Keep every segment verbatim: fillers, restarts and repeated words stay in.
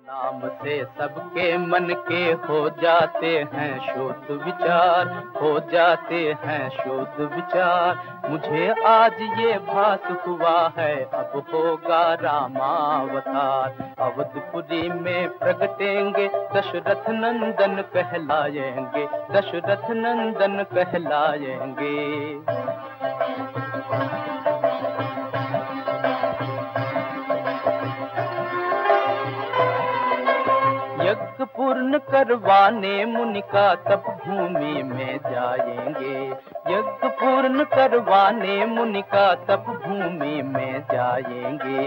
नाम से सबके मन के हो जाते हैं शुद्ध विचार, हो जाते हैं शुद्ध विचार। मुझे आज ये भास हुआ है अब होगा रामावतार। अवधपुरी में प्रगटेंगे दशरथ नंदन कहलाएंगे, दशरथ नंदन कहलाएंगे। यज्ञ पूर्ण करवाने मुनि का तप भूमि में जाएंगे, यज्ञ पूर्ण करवाने मुनि का तप भूमि में जाएंगे।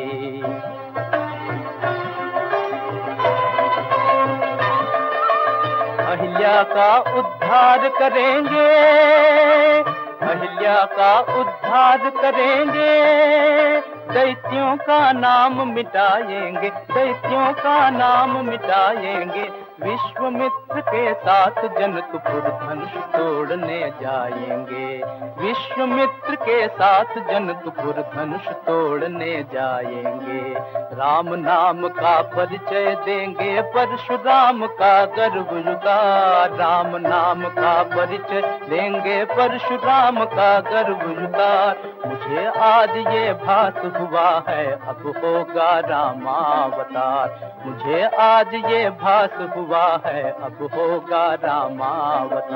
अहिल्या का उद्धार करेंगे, अहिल्या का उद्धार करेंगे। दैत्यों का नाम मिटाएंगे, दैत्यों का नाम मिटाएंगे। विश्वामित्र के साथ जनकपुर धनुष तोड़ने जाएंगे, विश्वामित्र के साथ जनकपुर धनुष तोड़ने जाएंगे। राम नाम का परिचय देंगे परशुराम का गर्व युगा, राम नाम का परिचय देंगे परशुराम का गर्व युगा। मुझे आज ये भास हुआ है अब होगा रामावतार, मुझे आज ये भास हुआ है अब होगा रामावतार।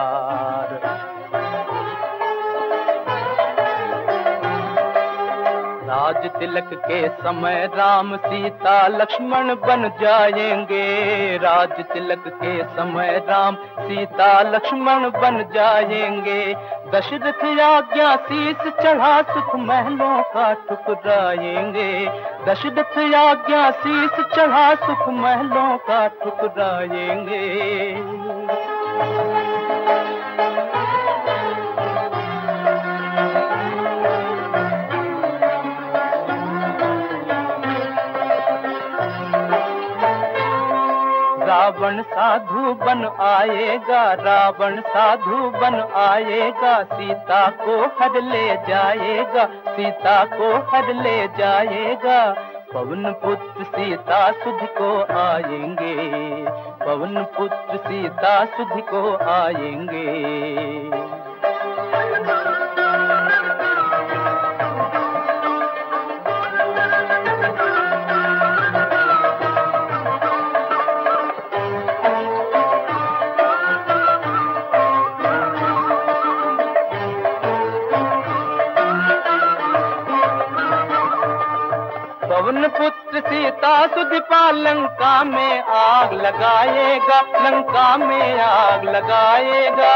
राज तिलक के समय राम सीता लक्ष्मण बन जाएंगे, राज तिलक के समय राम सीता लक्ष्मण बन जाएंगे। दशरथ आज्ञा शीस चढ़ा सुख महलों का ठुकराएंगे, दशरथ आज्ञा शीस चढ़ा सुख महलों का ठुकराएंगे। रावण साधु बन आएगा, रावण साधु बन आएगा। सीता को हर ले जाएगा, सीता को हर ले जाएगा। पवन पुत्र सीता सुध को आएंगे, पवन पुत्र सीता सुध को आएंगे। पवन पुत्र सीता सुधिपा लंका में आग लगाएगा, लंका में आग लगाएगा।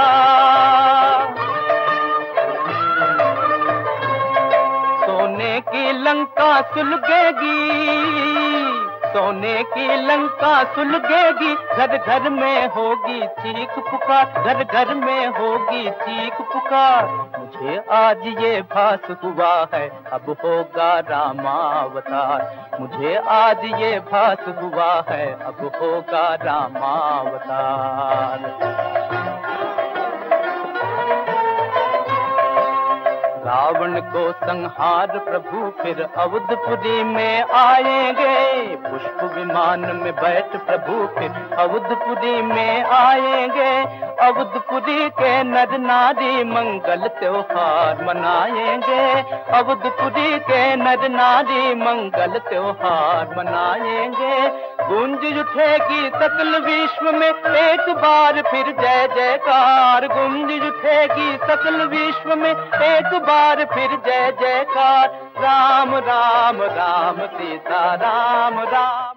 सोने की लंका सुलगेगी, सोने की लंका सुलगेगी। घर घर में होगी चीख पुकार, घर घर में होगी चीख पुकार। मुझे आज ये भास हुआ है अब होगा रामावतार, मुझे आज ये भास हुआ है अब होगा रामावतार। रावण को संहार प्रभु फिर अवधपुरी में आएंगे, पुष्प विमान में बैठ प्रभु फिर अवधपुरी में आएंगे। अवधपुरी के नर नारी मंगल त्योहार मनाएंगे, अवधपुरी के नर नारी मंगल त्योहार मनाएंगे। गूंज उठेगी सकल विश्व में एक बार फिर जय जयकार, गूंज उठेगी सकल विश्व में एक बार फिर जय जयकार। राम राम राम सीता राम राम।